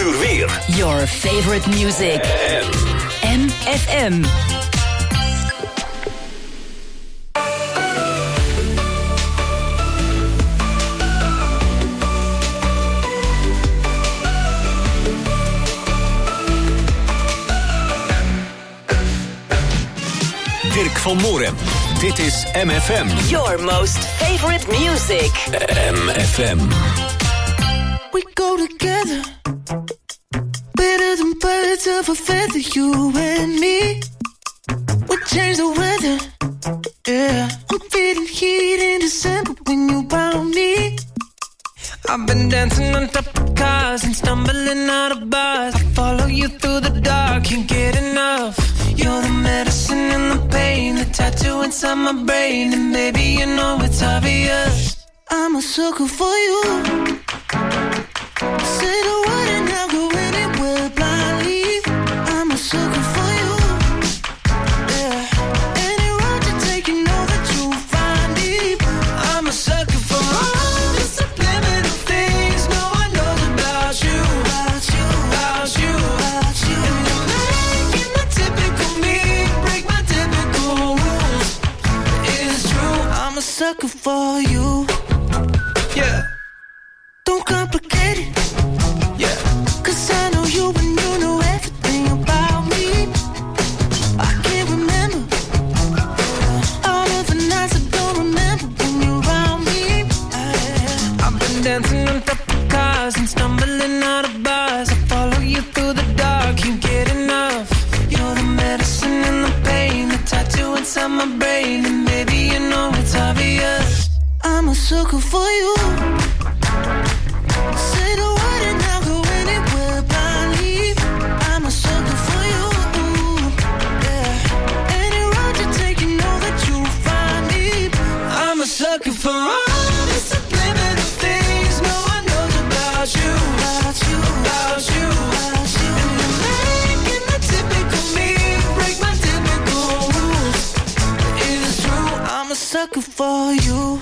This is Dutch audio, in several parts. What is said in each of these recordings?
uur weer. Your favorite music. MFM. Dirk van Moorem. Dit is MFM. Your most favorite music. MFM. We go together, better than birds of a feather, you and me. We change the weather, yeah. I'm feeling heat in December when you found me. I've been dancing on top of cars and stumbling out of bars. I follow you through the dark, can't get enough. You're the medicine and the pain, the tattoo inside my brain, and baby, you know it's obvious. I'm a sucker for you. Say the word and I'll go anywhere blindly. I'm a sucker for you. Yeah. Any road you take, you know that you'll find me. I'm a sucker for all the subliminal things no one knows about you. About you, about you, about you. And you're making the typical me break my typical rules. It's true, I'm a sucker for you. Yeah. Don't complicate it. Yeah. 'Cause I know you and you know everything about me. I can't remember all of the nights I don't remember when you're around me. I've been dancing on top of cars and stumbling out of bars. I follow you through the dark, can't get enough. You're the medicine and the pain, the tattoo inside my brain, and maybe you know it's obvious. I'm a sucker for you. Say the word and I'll go anywhere blindly. I'm a sucker for you. Yeah. Any road you take, you know that you'll find me. I'm a sucker for all the subliminal things no one knows about you. About you, about you, about you. And you're making the typical me break my typical rules. It is true, I'm a sucker for you.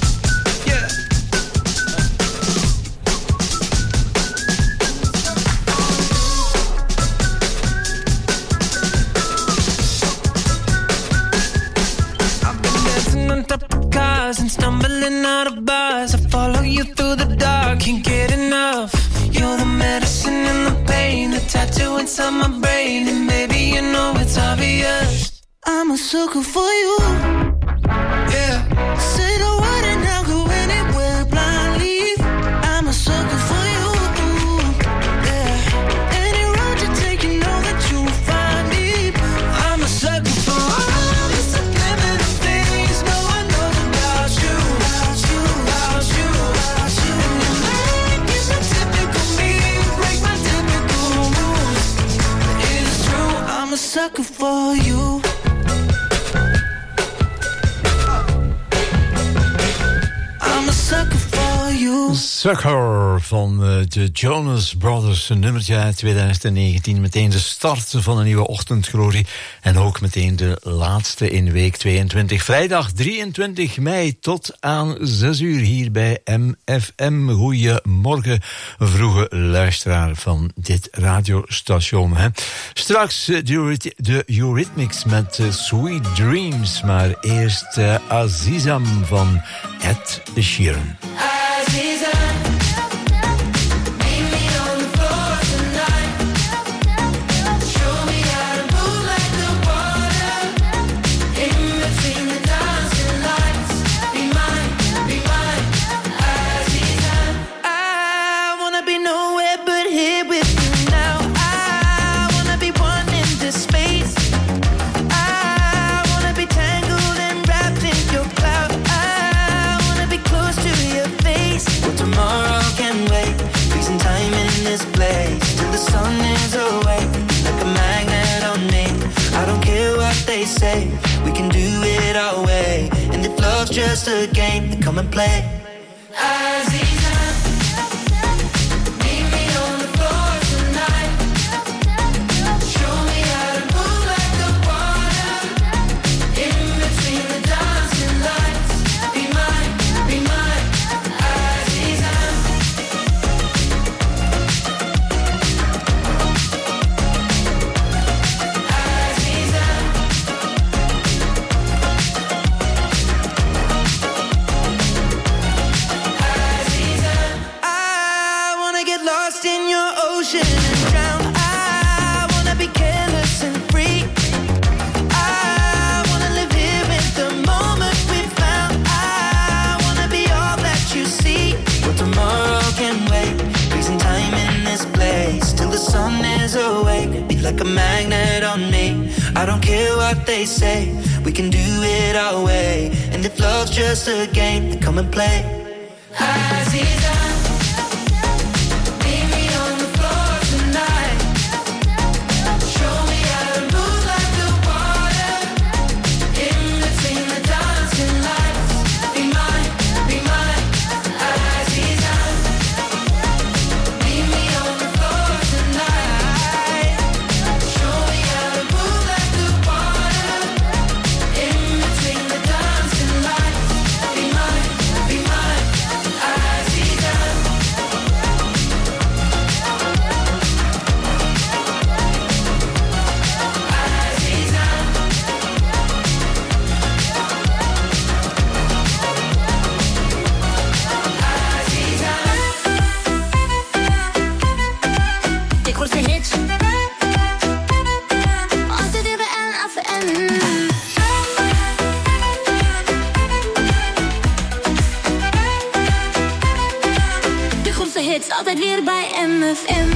And stumbling out of bars, I follow you through the dark, can't get enough. You're the medicine and the pain, the tattoo inside my brain, and maybe you know it's obvious. I'm a sucker for you. Yeah. Say the word and I'll go anywhere blindly. I'm a sucker for you. Yeah. Any road you take, you know that you'll find me. I'm a sucker for all the subliminal things no one knows about you. About you, about you, about you. And you're making the typical me break my typical rules. It is true, I'm a sucker for you. Sucker van de Jonas Brothers, een nummertje uit 2019. Meteen de start van een nieuwe ochtendglorie. En ook meteen de laatste in week 22. Vrijdag 23 mei tot aan 6 uur hier bij MFM. Goeiemorgen, vroege luisteraar van dit radiostation. Hè. Straks de Eurythmics met Sweet Dreams. Maar eerst Azizam van Ed Sheeran. Say we can do it our way, and if love's just a game, then come and play. Aziza, meet me on the floor tonight. Show me how to move like the water in between the dancing lights. Be mine, Aziza. like a magnet on me. I don't care what they say, we can do it our way. And if love's just a game, then come and play. Aziza, meet me on the floor tonight. Show me how to move like the water. In between the dancing lights. Be mine, Aziza. Meet me on the floor tonight. Show me how to move like the water. In between the dancing lights. Be mine, Aziza. De grootste hits. Altijd weer bij MFM. De grootste hits, altijd weer bij MFM.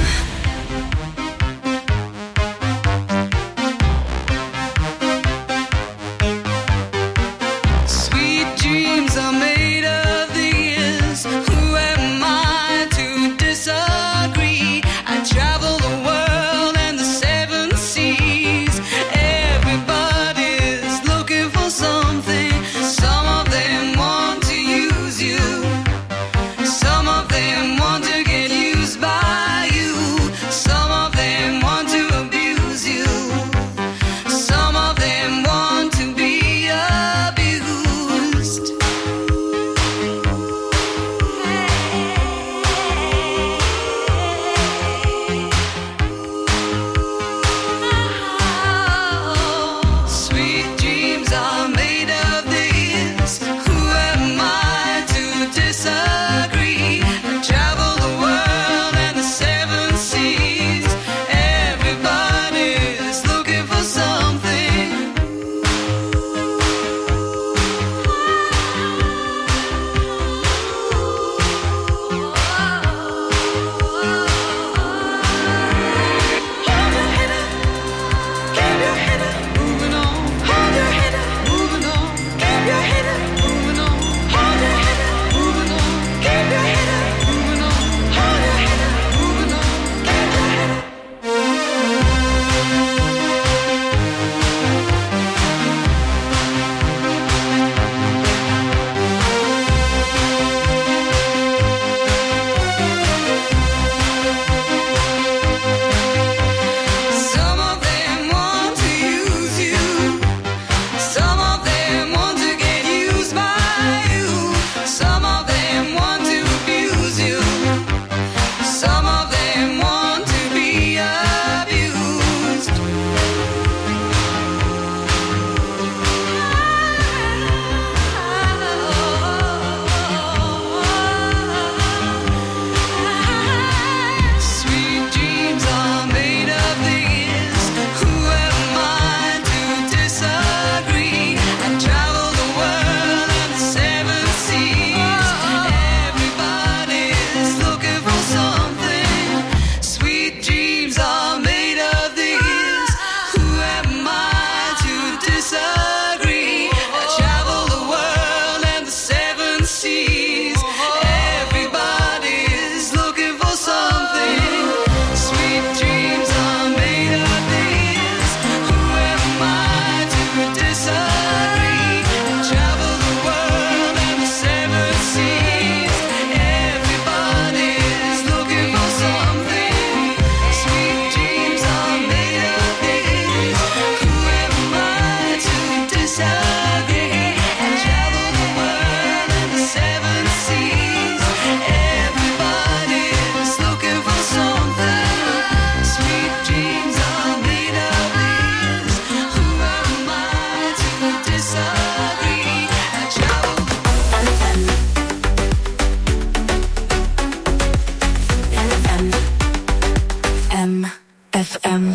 Sweet dreams are made of these. Who am I to disagree? I travel the world and the seven seas. Everybody's looking for something. Some of them want to use you. Some of them want to get used by you. Some of them want to abuse you. Some of them want to be abused. Sweet dreams are made of these. Who am I to disagree? I travel the world and the seven seas. Everybody's looking for something. Hold your head up, keep your head up, moving on. Hold your head up, moving on. Keep your head up, moving on. Hold your head up, moving on. Keep your head up, moving on. Hold your head up, moving on. Keep your head up. Some of them want to use you. Some of them want to get used by you. Some of them want to abuse you. Some of them want to be abused. Sweet dreams are made of these. Who am I to disagree? I travel the world and the seven seas. Everybody's looking for something. Sweet dreams are made of these. Who am I to disagree? I travel the world and the seven seas. Everybody's looking for something. Sweet dreams are made of these. Who am I to disagree? I travel the world and the seven seas. Everybody's looking for something. Sweet dreams are made of these. Who am I to disagree? I travel the world and the seven seas. Everybody's looking for something. Sweet dreams are made of these. Who am I to disagree? I travel. MFM.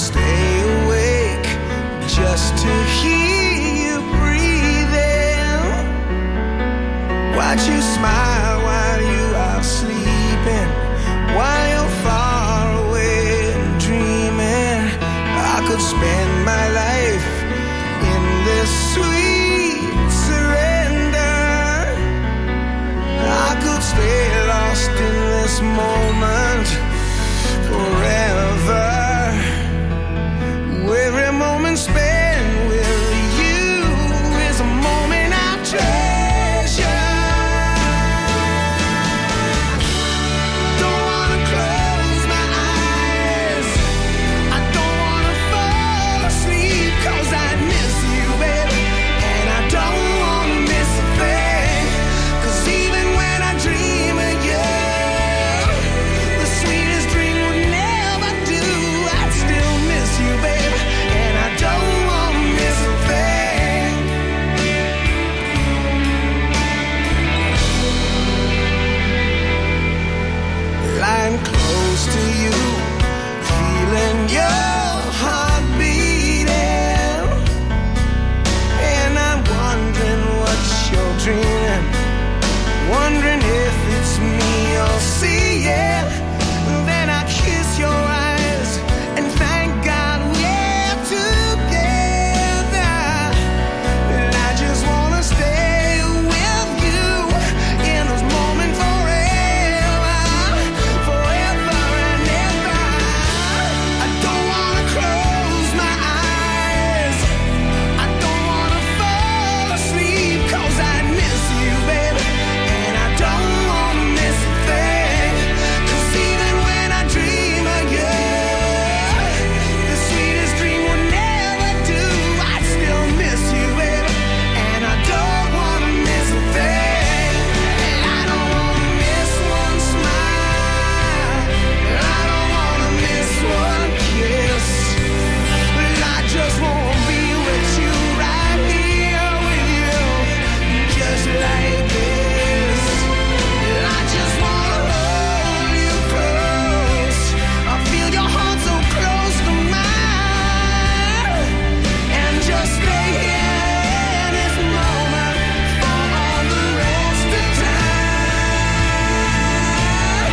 stay awake just to hear you breathing. Watch you smile while you are sleeping, while you're far away and dreaming. I could spend my life in this sweet surrender. I could stay lost in this moment forever. Every moment spent with you is a moment I treasure. Don't wanna close my eyes, I don't wanna fall asleep, 'cause I miss you, baby, and I don't wanna miss a thing. 'Cause even when I dream of you, the sweetest dream would never do. I'd still miss you, baby, and I don't wanna miss a thing. Lying close to you, feeling your heart beating, and I'm wondering what you're dreaming, wondering if it's me you're seeing. Then I kiss your eyes and thank God we're together. And I just wanna stay with you in this moment forever, forever and ever. I don't wanna close my eyes, I don't wanna fall asleep, 'cause I miss you, baby, and I don't wanna miss a thing. 'Cause even when I dream of you, the sweetest dream will never do. I still miss you, baby, and I don't wanna miss a thing. And I don't wanna miss one smile, and I don't wanna miss one kiss. But I just wanna be with you, right here with you, just like this. And I just wanna hold you close. I feel your heart so close to mine, and just stay here in this moment for all the rest of time.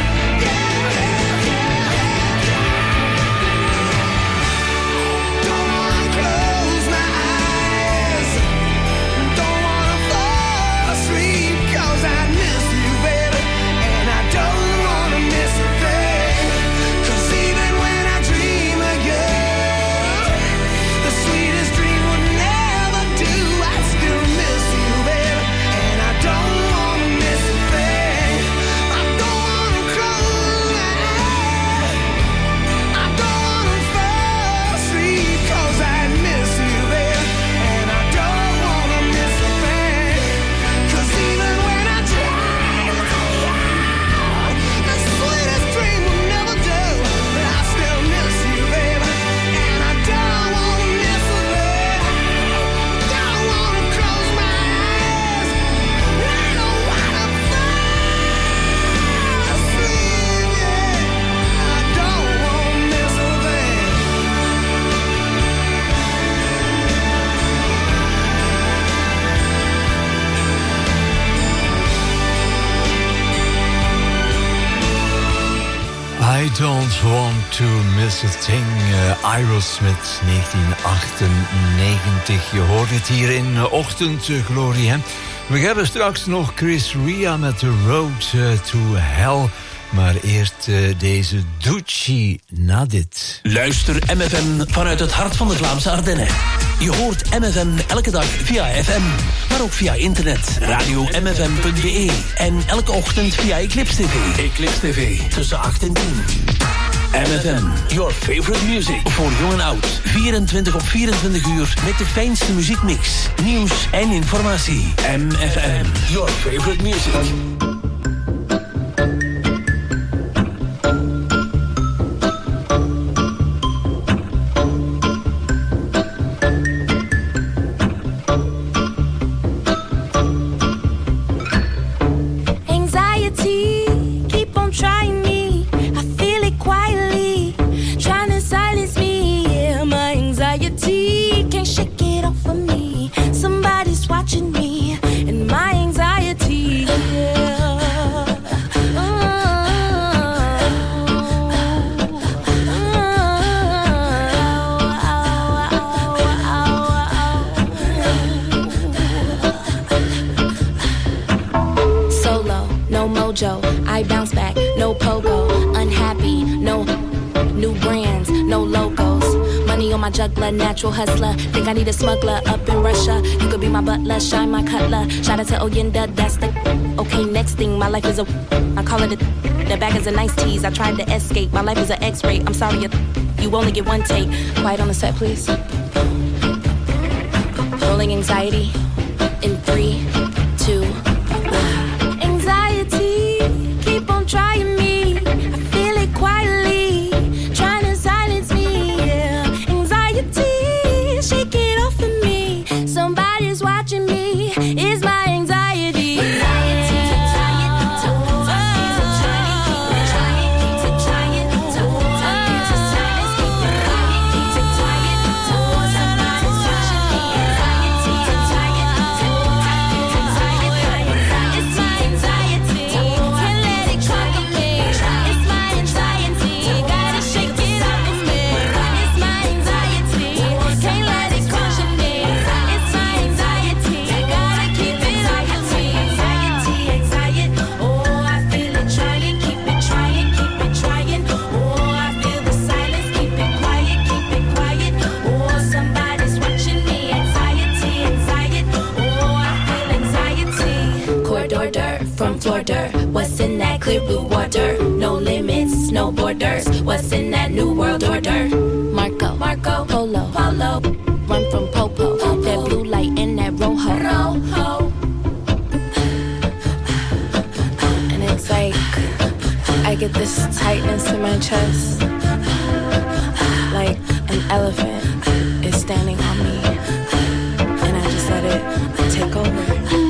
Don't wanna close my eyes, don't wanna fall asleep, 'cause I miss you, baby, and I don't wanna miss a thing. 'Cause even when I dream of you, the sweetest dream would never do. I still miss you, baby, and I don't wanna miss a thing. I don't wanna close my eyes, I don't wanna fall asleep, 'cause I miss you, baby, and I don't wanna miss a thing. 'Cause even when I dream of you, the sweetest dream will never do. But I still miss you, baby, and I don't wanna miss a thing. Don't wanna close my eyes, I don't wanna fall asleep, yeah. I don't wanna miss a thing. I don't want to miss a thing. Aerosmith 1998. Je hoort het hier in Ochtendglorie. Hè? We hebben straks nog Chris Ria met The Road to Hell. Maar eerst deze Doechii Nadit. Luister MFM vanuit het hart van de Vlaamse Ardennen. Je hoort MFM elke dag via FM, maar ook via internet. Radio-mfm.be en elke ochtend via Eclipse TV. Eclipse TV tussen 8 en 10. MFM, your favorite music. Voor jong en oud. 24 op 24 uur met de fijnste muziekmix, nieuws en informatie. MFM, your favorite music. Trying me, I feel it quietly, trying to silence me, yeah. watching me and my anxiety. Solo, no mojo, I bounce back, no pogo, unhappy, no new brands, no logos. Money on my juggler, natural hustler. Think I need a smuggler up in Russia. You could be my butler, shine my cutler. Shout out to Oyenda, that's the. Okay, next thing, my life is a. I call it a. The bag is a nice tease. I tried to escape. My life is an X-ray. I'm sorry, you only get one take. Quiet on the set, please. Rolling anxiety in 3, 2, 1. Anxiety, keep on trying me. I feel it quietly, trying to silence me. Yeah. Anxiety, shake it off of me. Somebody's watching me. It's my anxiety. From Florida, what's in that clear blue water? No limits, no borders. What's in that new world order? Marco, Polo, run from Popo. That blue light in that rojo. And it's like I get this tightness in my chest, like an elephant is standing on me, and I just let it take over.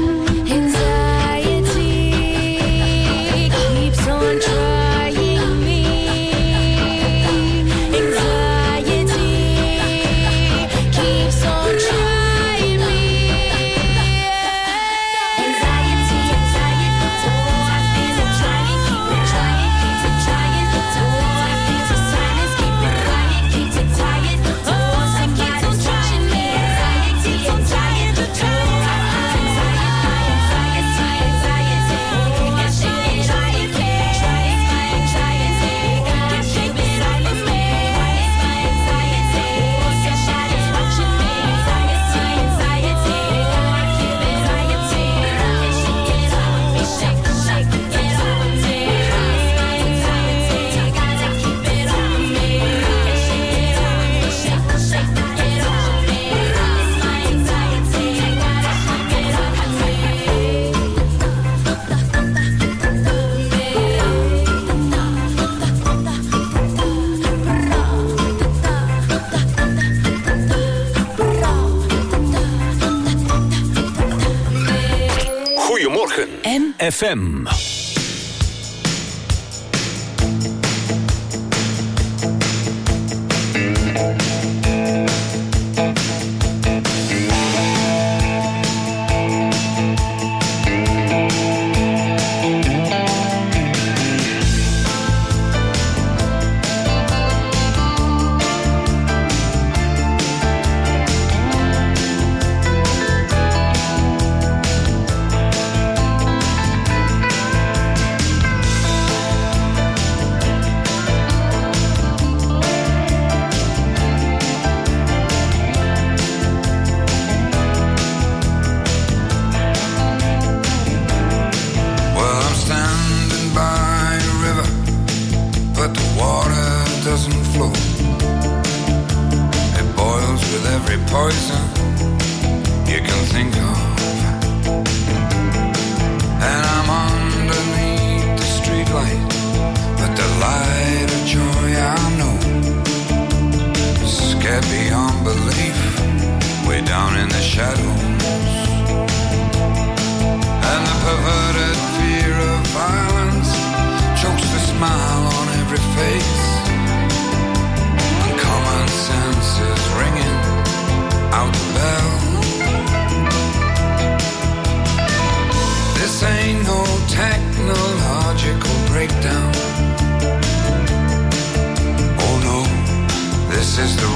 FM.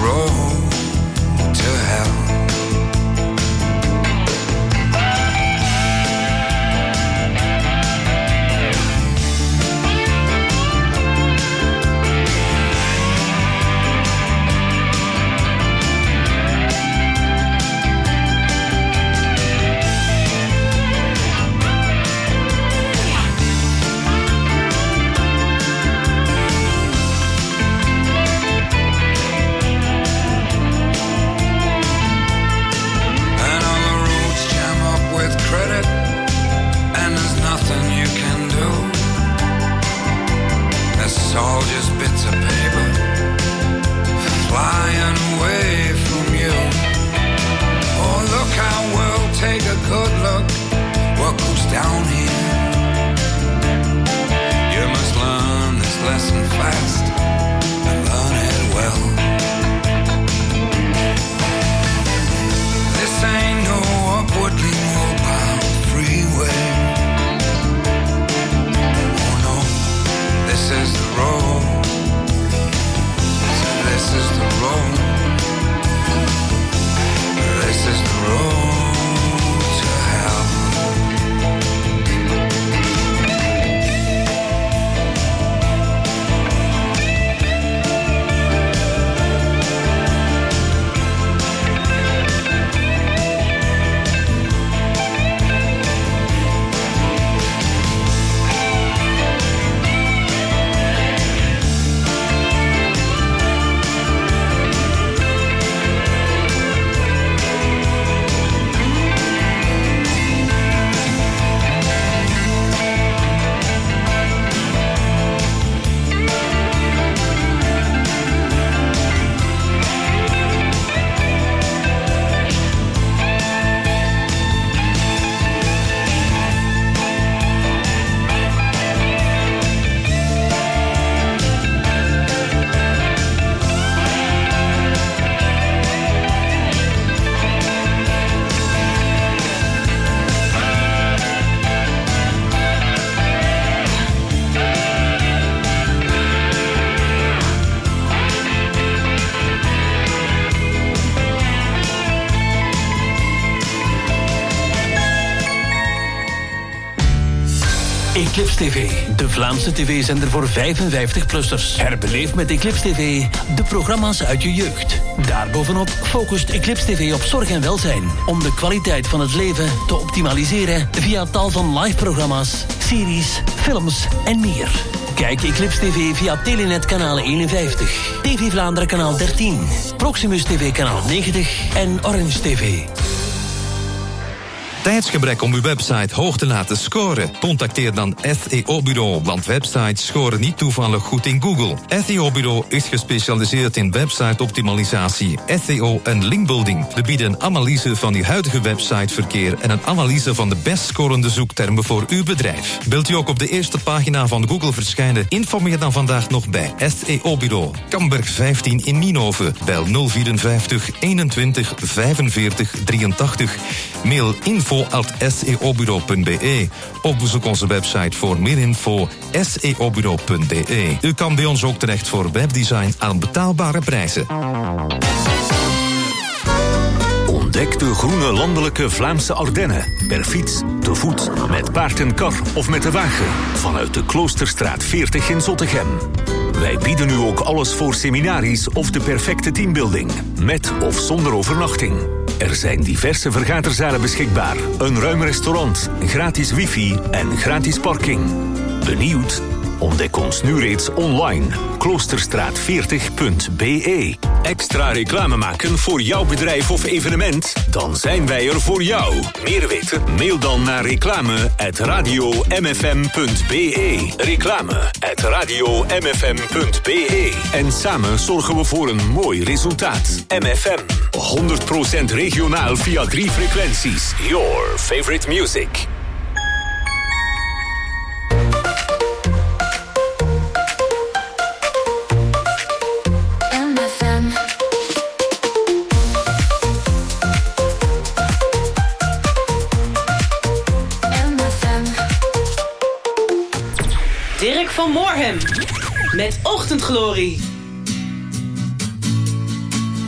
road to hell. All just bits of paper flying away from you. Oh, look how we'll take a good look what goes down here. You must learn this lesson fast and learn it well. This ain't no upwardly mobile freeway. This is the road. So this is the road. This is the road to hell. Eclipse TV, de Vlaamse tv-zender voor 55-plussers. Herbeleef met Eclipse TV de programma's uit je jeugd. Daarbovenop focust Eclipse TV op zorg en welzijn, om de kwaliteit van het leven te optimaliseren via tal van live-programma's, series, films en meer. Kijk Eclipse TV via Telenet kanaal 51, TV Vlaanderen kanaal 13, Proximus TV kanaal 90 en Orange TV. Tijdsgebrek om uw website hoog te laten scoren? Contacteer dan SEO-bureau, want websites scoren niet toevallig goed in Google. SEO-bureau is gespecialiseerd in website-optimalisatie, SEO en linkbuilding. We bieden een analyse van uw huidige websiteverkeer en een analyse van de best scorende zoektermen voor uw bedrijf. Wilt u ook op de eerste pagina van Google verschijnen? Informeer dan vandaag nog bij SEO-bureau. Kamberg 15 in Nienhoven. Bel 054 21 45 83. Mail info@seobureau.be. Of bezoek onze website voor meer info seobureau.be. U kan bij ons ook terecht voor webdesign aan betaalbare prijzen. Ontdek de groene landelijke Vlaamse Ardennen. Per fiets, te voet, met paard en kar of met de wagen. Vanuit de Kloosterstraat 40 in Zottegem. Wij bieden u ook alles voor seminaries of de perfecte teambuilding. Met of zonder overnachting. Er zijn diverse vergaderzalen beschikbaar. Een ruim restaurant, gratis wifi en gratis parking. Benieuwd? Ontdek ons nu reeds online. Kloosterstraat40.be. Extra reclame maken voor jouw bedrijf of evenement? Dan zijn wij er voor jou. Meer weten? Mail dan naar reclame@radiomfm.be. Reclame@radiomfm.be. En samen zorgen we voor een mooi resultaat. MFM. 100% regionaal via 3 frequenties. Your favorite music. Dirk van Moorhem met Ochtendglorie.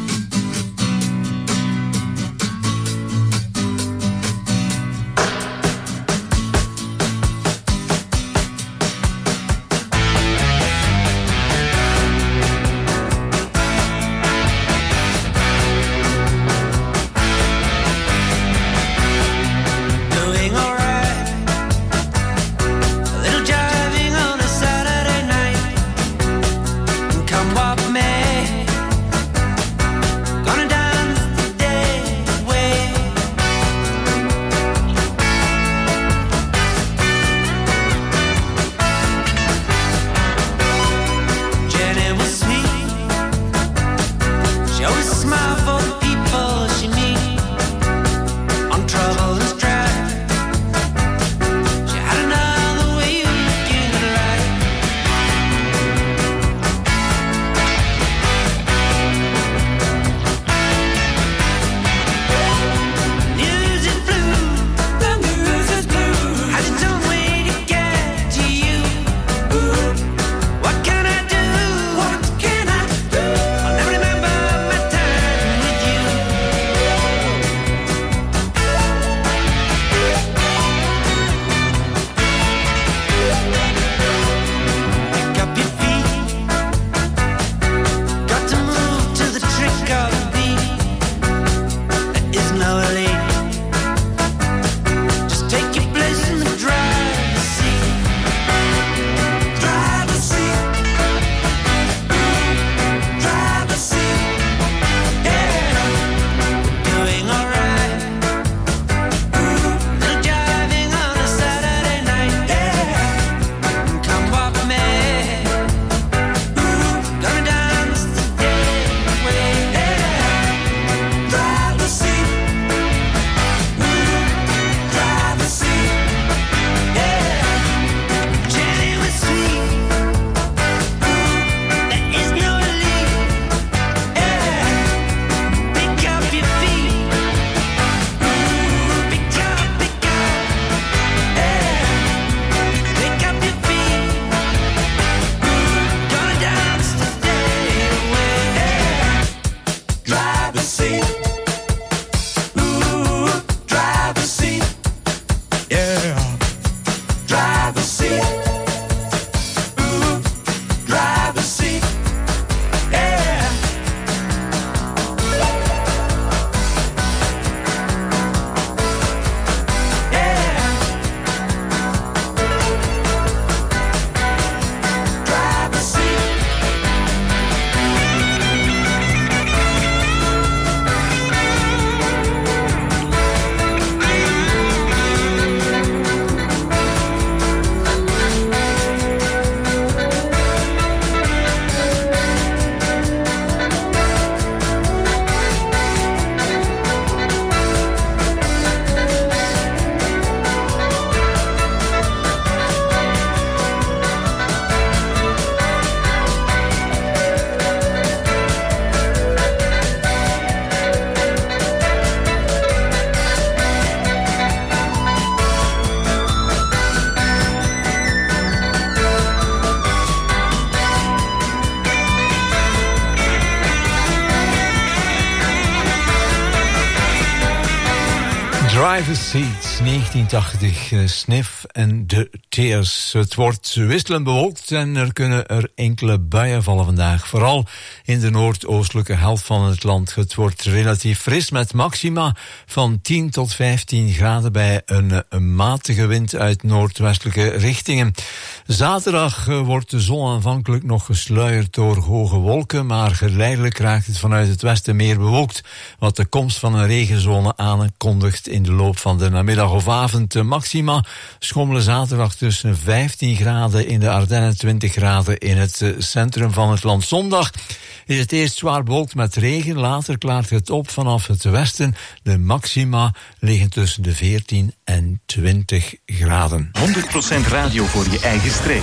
Driver's Seat, 1980, Sniff en The Tears. Het wordt wisselend bewolkt en er kunnen er enkele buien vallen vandaag. Vooral in de noordoostelijke helft van het land. Het wordt relatief fris met maxima van 10 tot 15 graden bij een matige wind uit noordwestelijke richtingen. Zaterdag wordt de zon aanvankelijk nog gesluierd door hoge wolken, maar geleidelijk raakt het vanuit het westen meer bewolkt, wat de komst van een regenzone aankondigt in de loop van de namiddag of avond. De maxima schommelen zaterdag tussen 15 graden in de Ardennen, 20 graden in het centrum van het land. Zondag is het eerst zwaar bewolkt met regen, later klaart het op vanaf het westen. De maxima liggen tussen de 14 en 20 graden. 100% radio voor je eigen streek.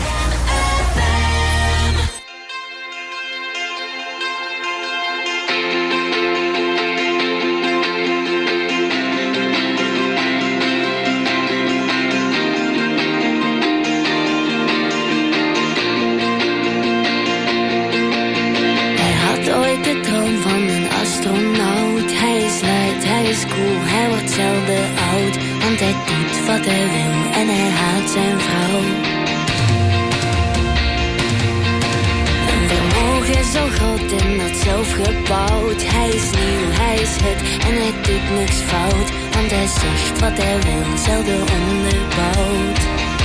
Hij wordt zelden oud, want hij doet wat hij wil en hij haat zijn vrouw. Een vermogen zo groot en dat zelf gebouwd. Hij is nieuw, hij is het en hij doet niks fout, want hij zegt wat hij wil, zelden onderbouwd.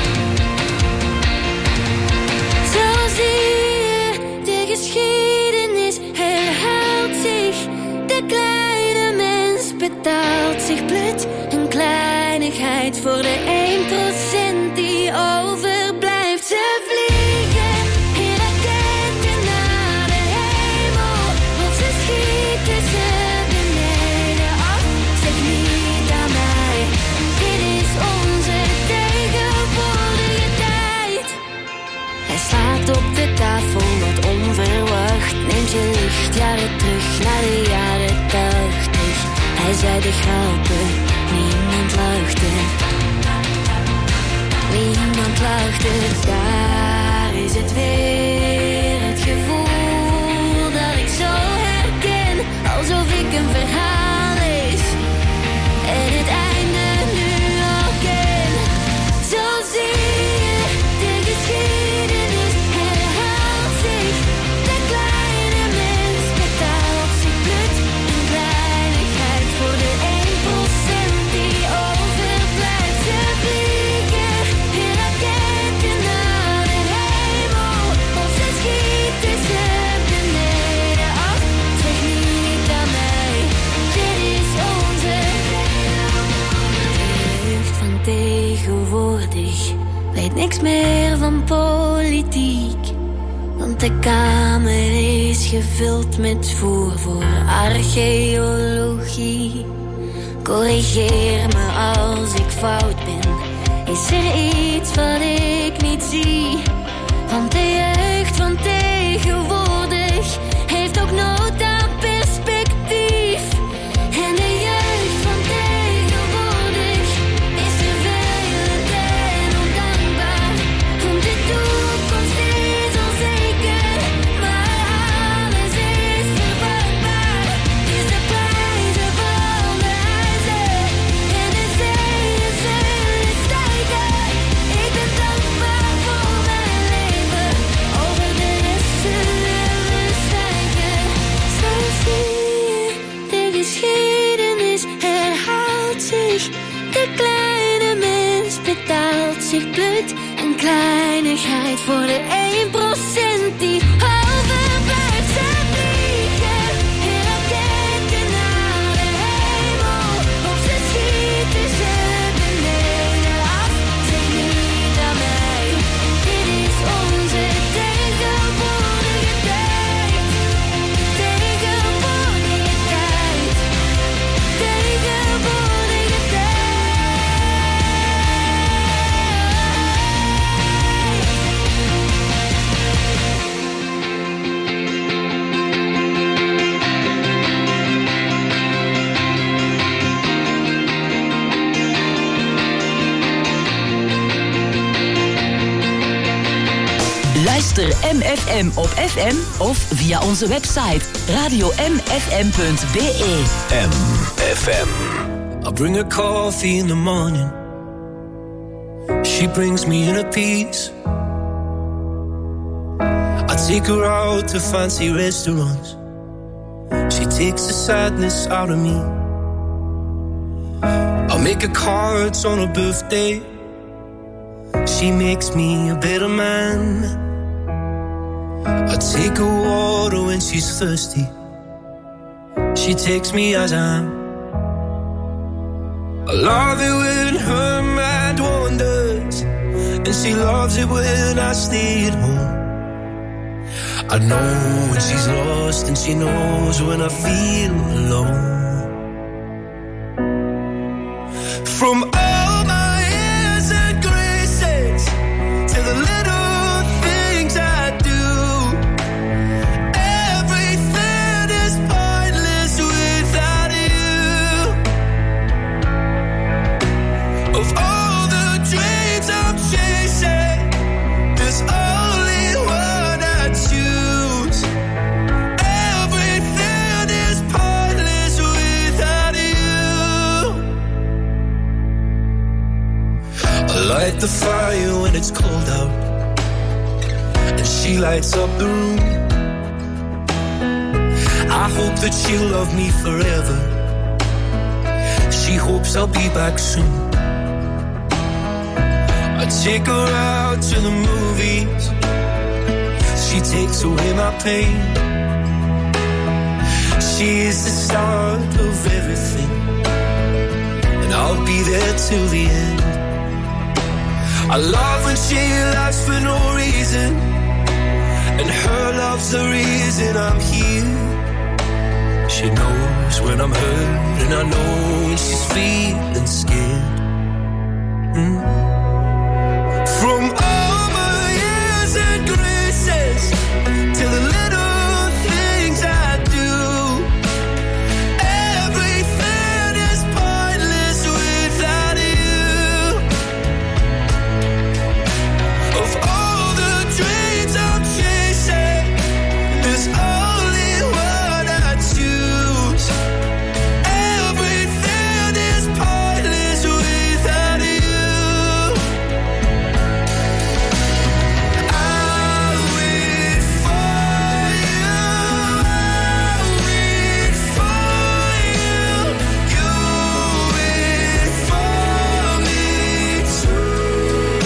Zo zie je, de geschiedenis herhaalt zich. De kleine mens betaalt zich blut. Een kleinigheid voor de 1% die overblijft. Ze vliegen in raketten naar de hemel, of ze schieten ze beneden af. Zeg niet aan mij, dit is onze tegenwoordige tijd. Hij slaat op de tafel wat onverwacht. Neemt je lichtjaren terug naar de jaren 80. Hij zei de grappen, niemand lachte. Niemand lachte. Daar is het weer, het gevoel dat ik zo herken. Alsof ik een verhaal lees en het einde nu al ken. Zo zie je, de geschiedenis herhaalt zich. De kleine mens betaalt zich blut. Een kleinigheid voor de 1% die overblijft. Ze vliegen in raketten naar de hemel, of ze schieten ze beneden af. Zeg niet aan mij, dit is onze jeugd van tegenwoordig. Weet niks meer van politiek, want de kamer is gevuld met voer voor archeologie. Corrigeer me als ik fout ben. Is er iets wat ik niet zie? Want de jeugd van tegenwoordig heeft ook nood aan perspectief. En de jeugd van tegenwoordig is vervelend en ondankbaar. Want de toekomst is onzeker, maar alles is verwachbaar. Dus de prijzen van de huizen en de zeeën zullen stijgen. Ik ben dankbaar voor mijn leven, over de rest zullen we zwijgen. Zo zie je, de geschiedenis herhaalt zich. De kleine mens betaalt zich blut. Een kleinigheid voor de 1% die overblijft. Ze vliegen in raketten naar de hemel, of ze schieten ze beneden af. Zeg niet aan mij, dit is onze tegenwoordige tijd. Tegenwoordige tijd. Tegenwoordige tijd. Luister MFM op FM of via onze website radiomfm.be. MFM. I bring her coffee in the morning. She brings me inner peace. I take her out to fancy restaurants. She takes the sadness out of me. I make her cards on her birthday. She makes me a better man. I take her water when she's thirsty. She takes me as I am. I love it when her mind wanders, and she loves it when I stay at home. I know when she's lost, and she knows when I feel alone. From all my airs and graces to the little things I do, everything is pointless without you. Of all the dreams I'm chasing, there's only one I choose. Everything is pointless without you. I light the fire when it's cold out, and she lights up the room. I hope that she'll love me forever. She hopes I'll be back soon. I take her out to the movies. She takes away my pain. She is the start of everything, and I'll be there till the end. I love when she laughs for no reason, and her love's the reason I'm here. She knows when I'm hurt, and I know when she's feeling scared. From all my years and graces to the little things I do, everything is pointless without you. Of all the dreams I'm chasing, there's only one I choose. Everything is pointless without you. I'll wait for you. I'll wait for you. You wait for me too.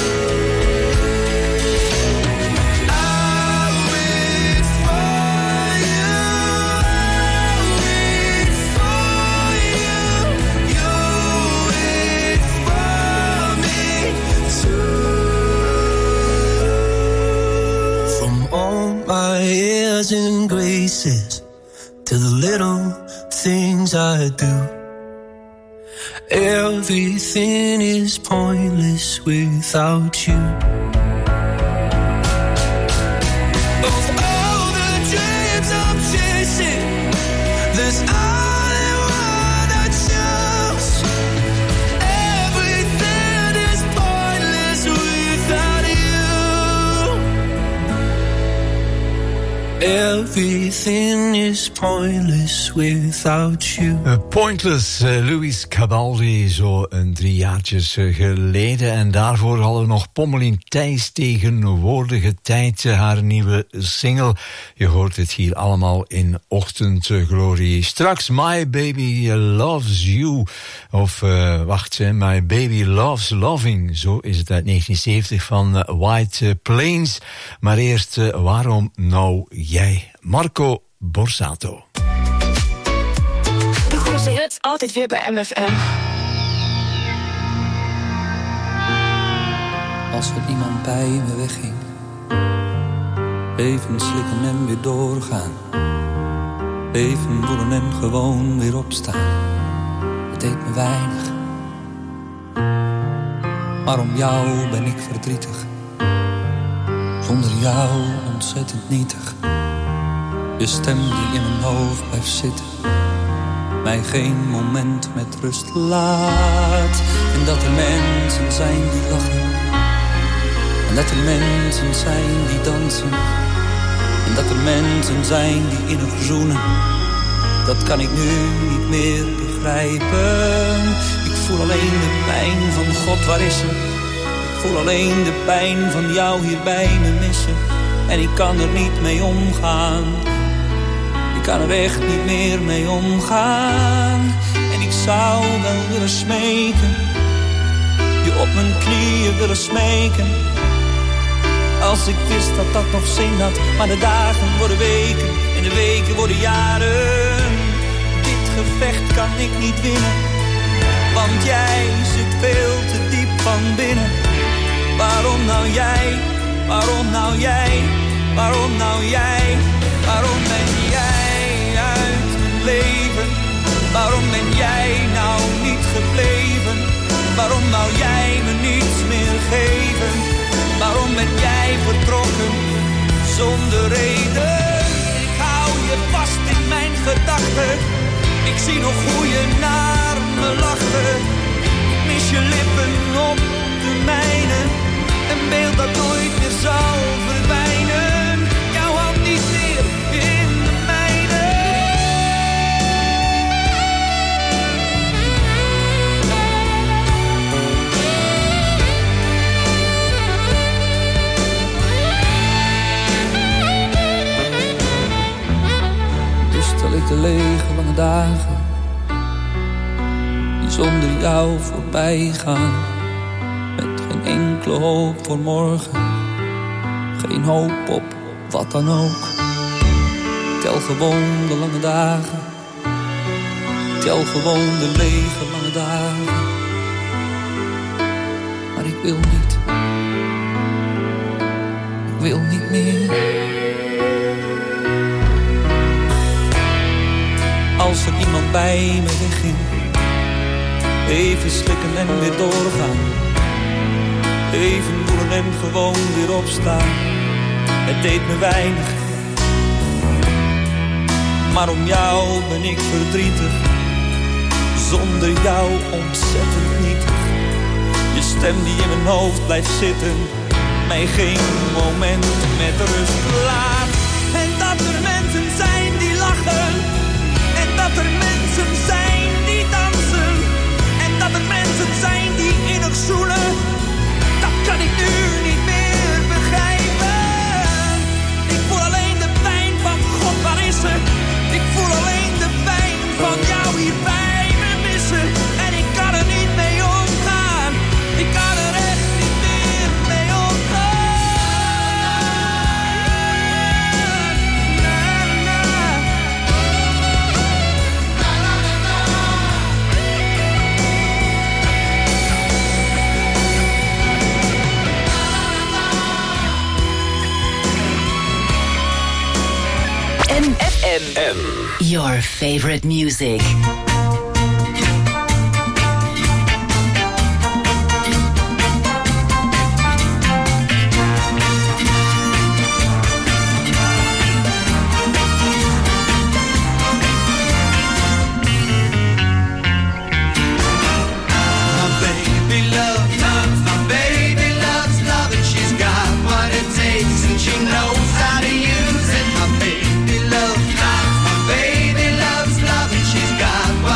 I'll wait for you. I'll wait for you. You wait for me too. From all my airs and graces to the little things I do, everything is pointless without you. Of all the dreams I'm chasing, there's only one I choose. Everything is pointless without you. Everything is pointless without you. Pointless, Louis Cabaldi, zo een 3 jaartjes geleden. En daarvoor hadden we nog Pommelien Thijs, Tegenwoordige Tijd, haar nieuwe single. Je hoort het hier allemaal in Ochtendglorie. Straks My Baby Loves You. Of wacht, My Baby Loves Loving. Zo is het uit 1970 van White Plains. Maar eerst, waarom nou jij? Marco Borsato. De grootste hits altijd weer bij MFM. Als er iemand bij me wegging, even slikken en weer doorgaan. Even voelen en gewoon weer opstaan. Het deed me weinig, maar om jou ben ik verdrietig. Zonder jou ontzettend nietig. Je stem die in mijn hoofd blijft zitten, mij geen moment met rust laat. En dat er mensen zijn die lachen, en dat er mensen zijn die dansen, en dat er mensen zijn die innig zoenen. Dat kan ik nu niet meer begrijpen. begrijpen. Ik voel alleen de pijn van God, waar is ze? Ik voel alleen de pijn van jou hier bij me missen. En ik kan er niet mee omgaan. Ik kan er echt niet meer mee omgaan. En ik zou wel willen smeken, je op mijn knieën willen smeken. Als ik wist dat dat nog zin had. Maar de dagen worden weken en de weken worden jaren. Dit gevecht kan ik niet winnen, want jij zit veel te diep van binnen. Waarom nou jij? Waarom nou jij? Waarom nou jij? Waarom ben jij uit mijn leven? Waarom ben jij nou niet gebleven? Waarom wou jij me niets meer geven? Waarom ben jij vertrokken zonder reden? Ik hou je vast in mijn gedachten. Ik zie nog hoe je naar me lachte. Ik mis je lippen op de mijne. Een beeld dat nooit meer zal verdwijnen. Jouw hand niet meer in de mijne. Dus stel ik de lege lange dagen die zonder jou voorbij gaan. Enkele hoop voor morgen, geen hoop op wat dan ook. Tel gewoon de lange dagen, tel gewoon de lege lange dagen. Maar ik wil niet meer. Als er iemand bij me wegging, even slikken en weer doorgaan. Even voelen en gewoon weer opstaan. Het deed me weinig, maar om jou ben ik verdrietig. Zonder jou ontzettend nietig. Je stem die in mijn hoofd blijft zitten, mij geen moment met rust laat. En dat er mensen zijn die lachen, en dat er mensen zijn die dansen, en dat er mensen zijn die innig zoenen. Kan ik nu niet meer begrijpen. Ik voel alleen de pijn van God, waar is ze? Ik voel alleen de pijn van jou hier bij me missen. En ik kan er niet mee omgaan. Ik kan er echt niet meer mee omgaan. Na, na. MFM. Your favorite music. She knows how to use it. My baby loves love and she's got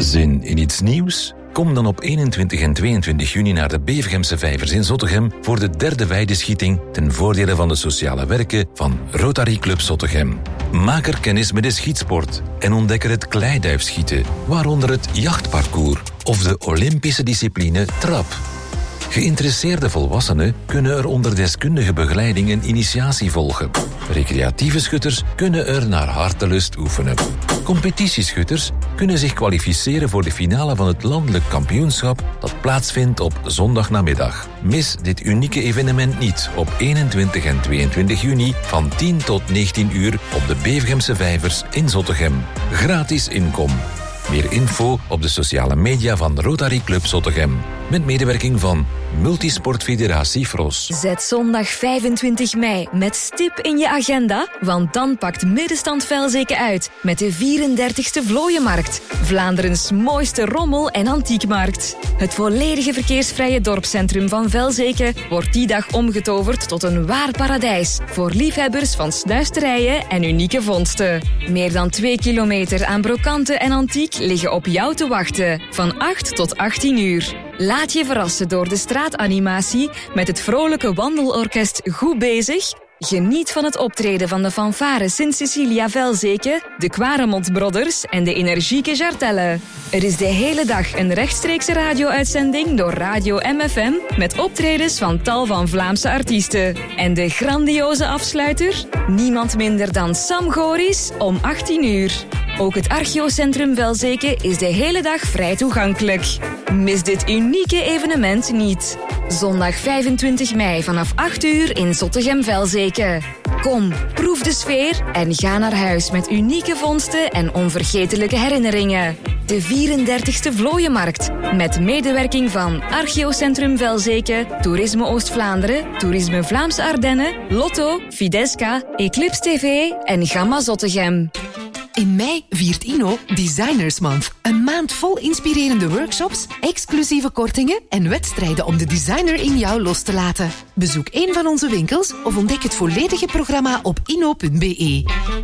Zin in iets nieuws? Kom dan op 21 en 22 juni naar de Bevegemse Vijvers in Zottegem voor de 3e weideschieting ten voordele van de sociale werken van Rotary Club Zottegem. Maak er kennis met de schietsport en ontdek er het kleiduifschieten, waaronder het jachtparcours of de Olympische discipline trap. Geïnteresseerde volwassenen kunnen er onder deskundige begeleiding een initiatie volgen. Recreatieve schutters kunnen er naar hartelust oefenen. Competitieschutters kunnen zich kwalificeren voor de finale van het landelijk kampioenschap dat plaatsvindt op zondagnamiddag. Mis dit unieke evenement niet op 21 en 22 juni van 10 tot 19 uur op de Bevegemse Vijvers in Zottegem. Gratis inkom. Meer info op de sociale media van Rotary Club Zottegem. Met medewerking van Multisportfederatie Fros. Zet zondag 25 mei met stip in je agenda, want dan pakt Middenstand Velzeke uit met de 34e Vlooienmarkt. Vlaanderens mooiste rommel- en antiekmarkt. Het volledige verkeersvrije dorpscentrum van Velzeke wordt die dag omgetoverd tot een waar paradijs voor liefhebbers van snuisterijen en unieke vondsten. Meer dan 2 kilometer aan brokanten en antiek liggen op jou te wachten, van 8 tot 18 uur. Laat je verrassen door de straatanimatie met het vrolijke wandelorkest Goed Bezig. Geniet van het optreden van de fanfare Sint-Cecilia Velzeke, de Quaremont Brothers en de energieke Jartelle. Er is de hele dag een rechtstreekse radio-uitzending door Radio MFM met optredens van tal van Vlaamse artiesten. En de grandioze afsluiter? Niemand minder dan Sam Goris om 18 uur. Ook het Archeocentrum Velzeke is de hele dag vrij toegankelijk. Mis dit unieke evenement niet. Zondag 25 mei vanaf 8 uur in Zottegem-Velzeke. Kom, proef de sfeer en ga naar huis met unieke vondsten en onvergetelijke herinneringen. De 34e Vlooienmarkt, met medewerking van Archeocentrum Velzeke, Toerisme Oost-Vlaanderen, Toerisme Vlaamse Ardennen, Lotto, Fidesca, Eclipse TV en Gamma Zottegem. In mei viert Inno Designers Month. Een maand vol inspirerende workshops, exclusieve kortingen en wedstrijden om de designer in jou los te laten. Bezoek een van onze winkels of ontdek het volledige programma op inno.be.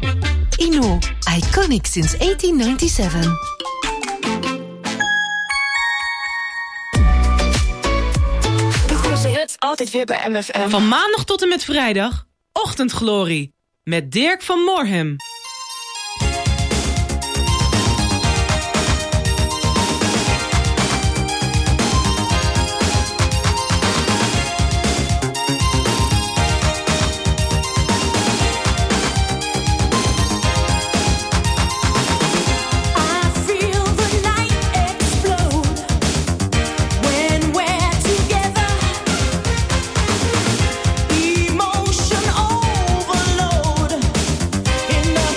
Inno, iconic since 1897. De goede hits altijd weer bij MFM. Van maandag tot en met vrijdag, Ochtendglorie. Met Dirk van Morhem. Emotion overload in the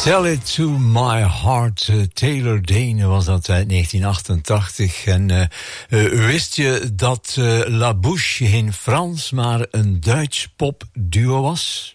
Tell It To My Heart, Taylor Dane was dat uit 1988. En wist je dat La Bouche geen Frans, maar een Duits popduo was?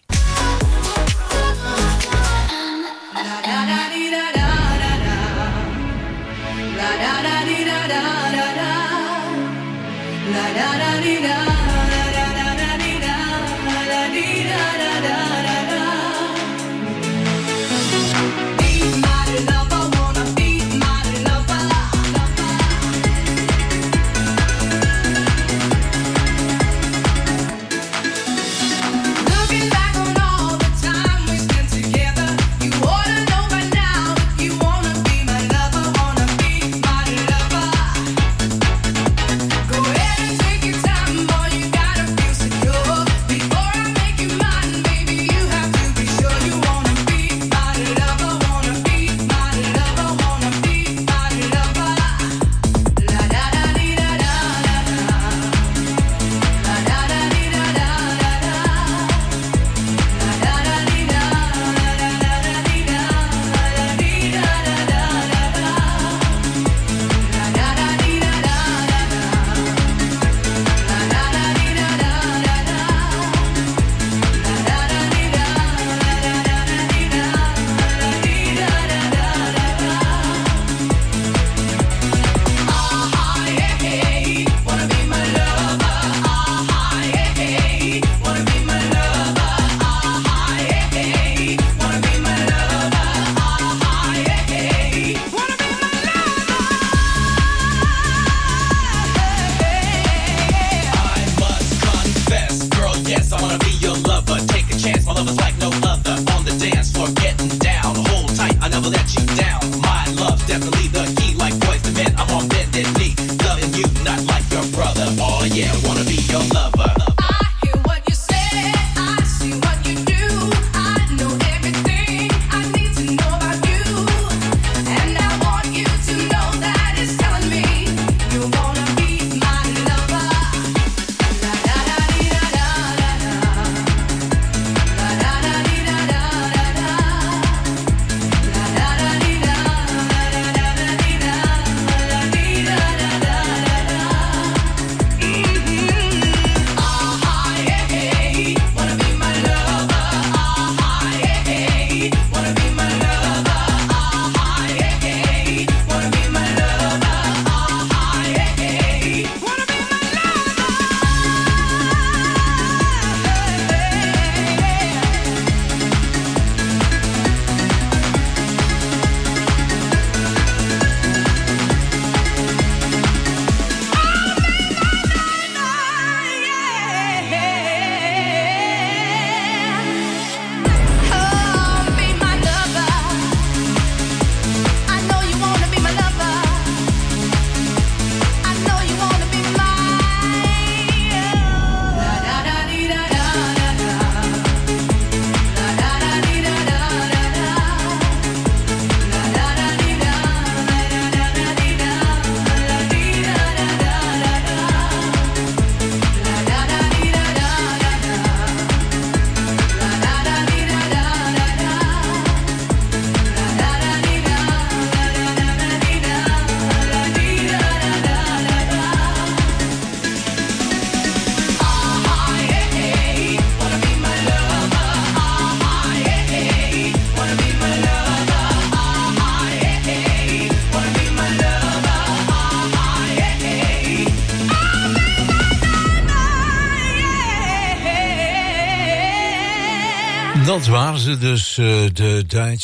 Dat waren ze dus, de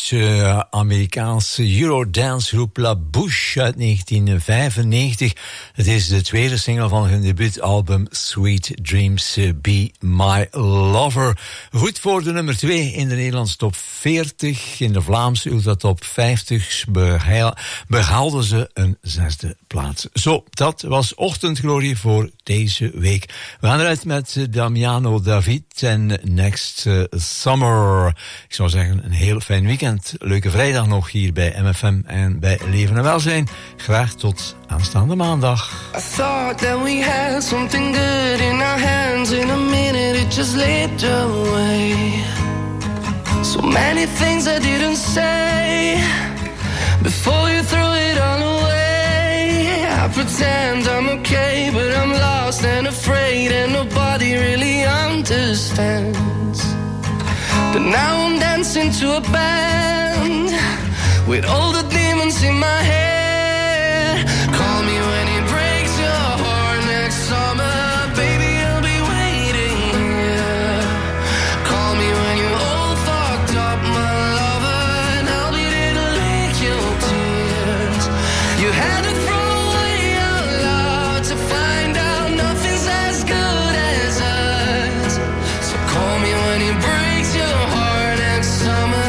Duitse-Amerikaanse Eurodance-groep La Bouche uit 1995. Het is de tweede single van hun debuutalbum Sweet Dreams, Be My Lover. Goed voor de nummer 2 in de Nederlandse top 40. In de Vlaamse Ultra top 50 behaalden ze een 6e plaats. Zo, dat was Ochtendglorie voor deze week. We gaan eruit met Damiano David en Next Summer. Ik zou zeggen, een heel fijn weekend. Leuke vrijdag nog hier bij MFM en bij Leven en Welzijn. Graag tot aanstaande maandag. I thought that we had something good in our hands. In a minute it just slipped away. So many things I didn't say before you threw it all away. I pretend I'm okay, but I'm lost and afraid, and nobody really understands. But now I'm dancing to a band with all the demons in my head. Call me when it breaks your heart next summer, baby, I'll be waiting here. Call me when you're all fucked up, my lover, and I'll be there to lick your tears. You had to throw away your love to find out nothing's as good as us. So call me when it breaks your heart next summer.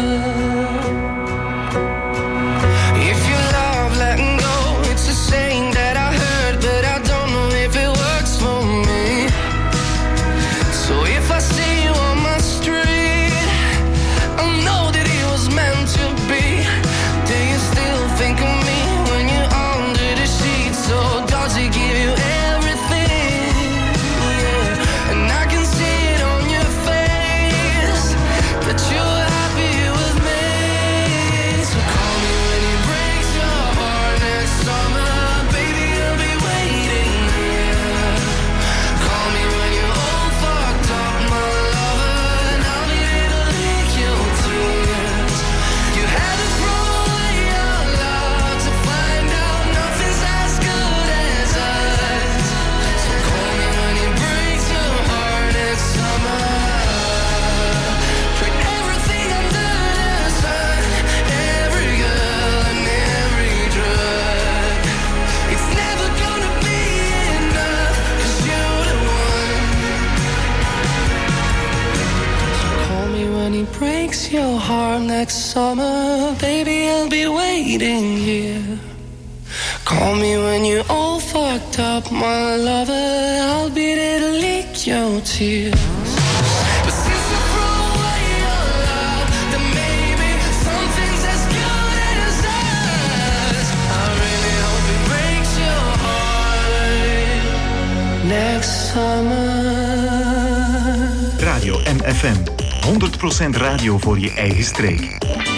If you love letting go, it's a saying that I heard, but I don't know if it works for me. So if I see you on my street, I know that it was meant to be. Do you still think of me when you're under the sheets? Or does it give you everything? Yeah. And I can see it on your face that you're happy with me. So call me when it breaks your heart next summer, baby, I'll be waiting here. Call me when you're all fucked up, my lover, and I'll be there to lick your tears. You had to throw away your love to find out nothing's as good as us. So call me when it breaks your heart next summer. Tried everything under the sun, every girl and every drug. It's never gonna be enough, 'cause you're the one. So call me when it breaks your heart next summer, baby, I'll be waiting here. Call me when you're all fucked up, my lover, I'll be there to lick your tears. But since you threw away your love, then maybe something's as good as us. I really hope it breaks your heart next summer. Radio MFM. 100% radio voor je eigen streek.